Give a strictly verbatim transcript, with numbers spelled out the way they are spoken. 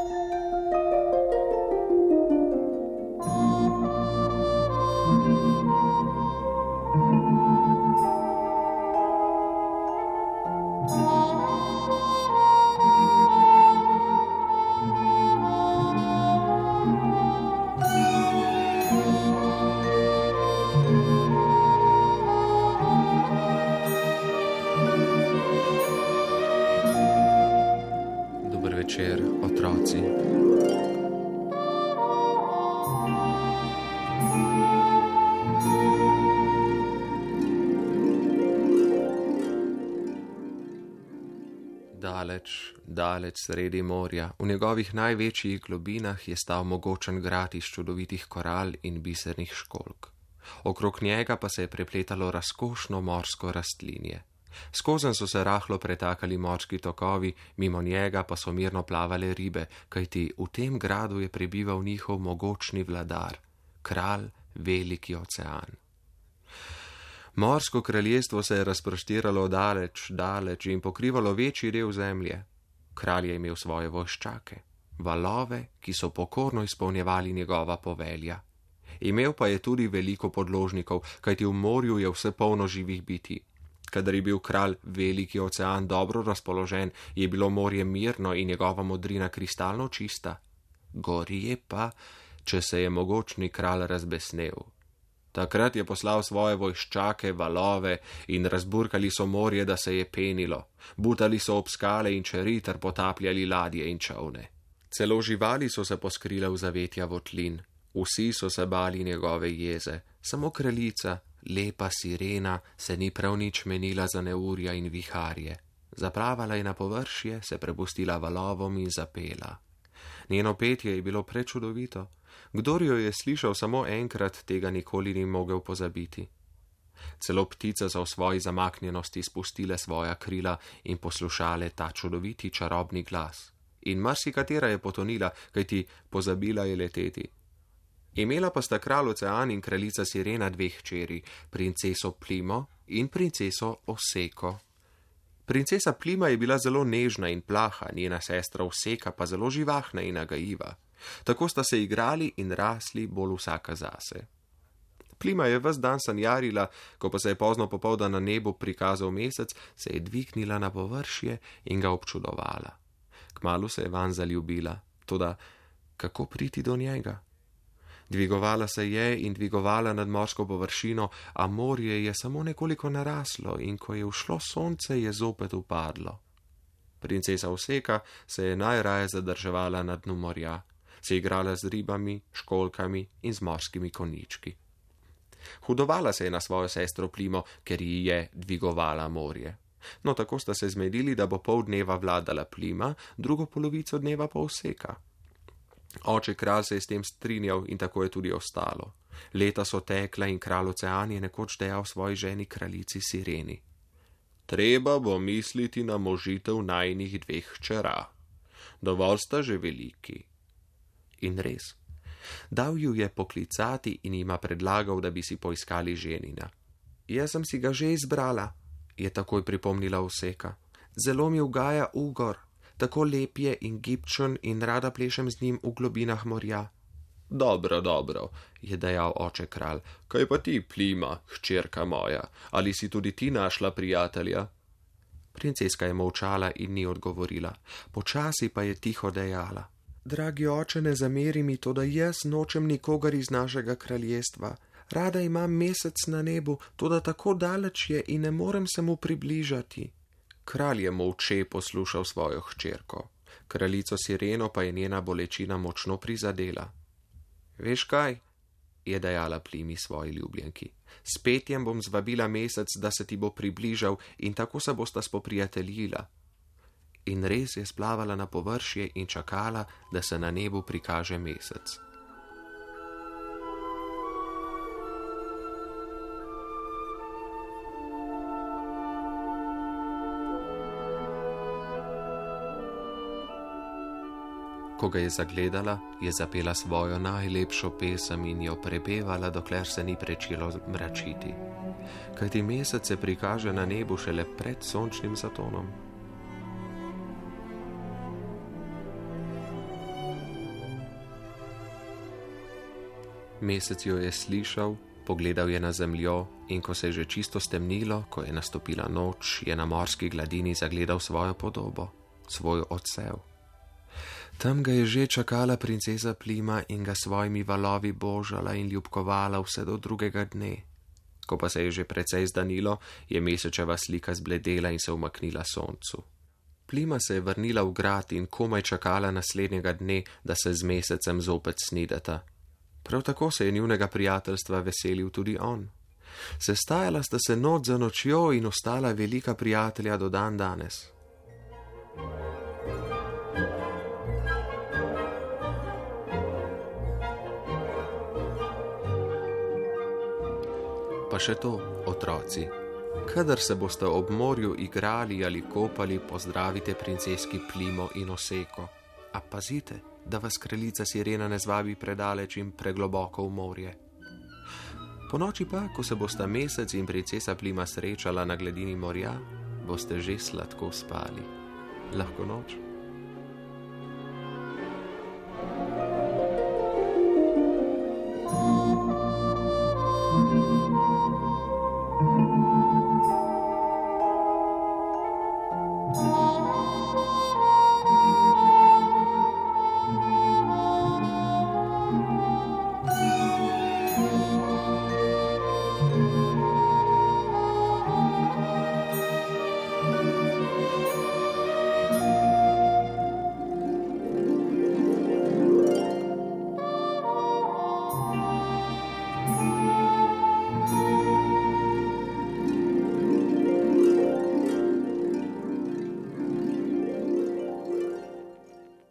Večer, otroci. Daleč, daleč sredi morja, v njegovih največjih globinah je stal mogočen grad iz čudovitih koral in bisernih školjk. Okrog njega pa se je prepletalo razkošno morsko rastlinje. Skozenj so se rahlo pretakali morski tokovi, mimo njega pa so mirno plavale ribe, kajti v tem gradu je prebival njihov mogočni vladar, kralj veliki ocean. Morsko kraljestvo se je razprostiralo daleč, daleč in pokrivalo večji del zemlje. Kralj je imel svoje vojščake, valove, ki so pokorno izpolnjevali njegova povelja. Imel pa je tudi veliko podložnikov, kajti v morju je vse polno živih bitij. Kadar je bil kralj veliki ocean dobro razpoložen, je bilo morje mirno in njegova modrina kristalno čista. Gorje pa, če se je mogočni kralj razbesnel. Takrat je poslal svoje vojščake, valove in razburkali so morje, da se je penilo. Butali so ob skale in čeri ter potapljali ladje in čolne. Celo živali so se poskrile v zavetja votlin. Vsi so se bali njegove jeze, samo kraljica, lepa sirena, se ni prav nič menila za neurja in viharje. Zaplavala je na površje, se prepustila valovom in zapela. Njeno petje je bilo prečudovito. Kdor jo je slišal samo enkrat, tega nikoli ni mogel pozabiti. Celo ptice so v svoji zamaknjenosti spustile svoja krila in poslušale ta čudoviti čarobni glas. In marsikatera je potonila, kajti pozabila je leteti. Imela pa sta kralj Ocean in kraljica Sirena dveh hčeri, princeso Plimo in princeso Oseko. Princesa Plima je bila zelo nežna in plaha, njena sestra Oseka pa zelo živahna in nagajiva. Tako sta se igrali in rasli bolj vsaka zase. Plima je ves dan sanjarila, ko pa se je pozno popoldan na nebu prikazal mesec, se je dvignila na površje in ga občudovala. Kmalu se je vanj zaljubila, toda kako priti do njega? Dvigovala se je in dvigovala nad morsko površino, a morje je samo nekoliko naraslo in ko je ušlo sonce, je zopet upadlo. Princesa Oseka se je najraje zadrževala na dnu morja, se igrala z ribami, školjkami in z morskimi konjički. Hudovala se je na svojo sestro Plimo, ker ji je dvigovala morje. No, tako sta se zmedili, da bo pol dneva vladala Plima, drugo polovico dneva pa Oseka. Oče kralj se je s tem strinjal in tako je tudi ostalo. Leta so tekla in kralj Ocean je nekoč dejal svoji ženi kraljici Sireni: Treba bo misliti na možitev najinih dveh hčera. Dovolj sta že veliki. In res. Dal ju je poklicati in jima predlagal, da bi si poiskali ženina. Jaz sem si ga že izbrala, je takoj pripomnila Oseka. Zelo mi ugaja Ugor. Tako lep je in gibčen in rada plešem z njim v globinah morja. Dobro, dobro, je dejal oče kralj. Kaj pa ti, Plima, hčerka moja, ali si tudi ti našla prijatelja? Princeska je molčala in ni odgovorila. Počasi pa je tiho dejala: Dragi oče, ne zameri mi to, da jaz nočem nikogar iz našega kraljestva. Rada imam mesec na nebu, toda tako daleč je in ne morem se mu približati. Kralj je molče poslušal svojo hčerko. Kraljico Sireno pa je njena bolečina močno prizadela. Veš kaj, je dejala Plimi svoji ljubljenki. S petjem bom zvabila mesec, da se ti bo približal in tako se bosta spoprijateljila. In res je splavala na površje in čakala, da se na nebu prikaže mesec. Ko ga je zagledala, je zapela svojo najlepšo pesem in jo prepevala, dokler se ni prečelo mračiti. Kajti mesec se prikaže na nebu šele pred sončnim zatonom. Mesec jo je slišal, pogledal je na zemljo in ko se je že čisto stemnilo, ko je nastopila noč, je na morski gladini zagledal svojo podobo, svoj odsev. Tam ga je že čakala princesa Plima in ga svojimi valovi božala in ljubkovala vse do drugega dne. Ko pa se je že precej zdanilo, je mesečeva slika zbledela in se umaknila soncu. Plima se je vrnila v grad in komaj čakala naslednjega dne, da se z mesecem zopet snideta. Prav tako se je njunega prijateljstva veselil tudi on. Sestajala sta se noč za nočjo in ostala velika prijatelja do dan danes. Pa še to, otroci. Kadar se boste ob morju igrali ali kopali, pozdravite princeski Plimo in Oseko. A pazite, da vas kraljica Sirena ne zvabi predaleč in pregloboko v morje. Po noči pa, ko se bosta mesec in princesa Plima srečala na gladini morja, boste že sladko spali. Lahko noč.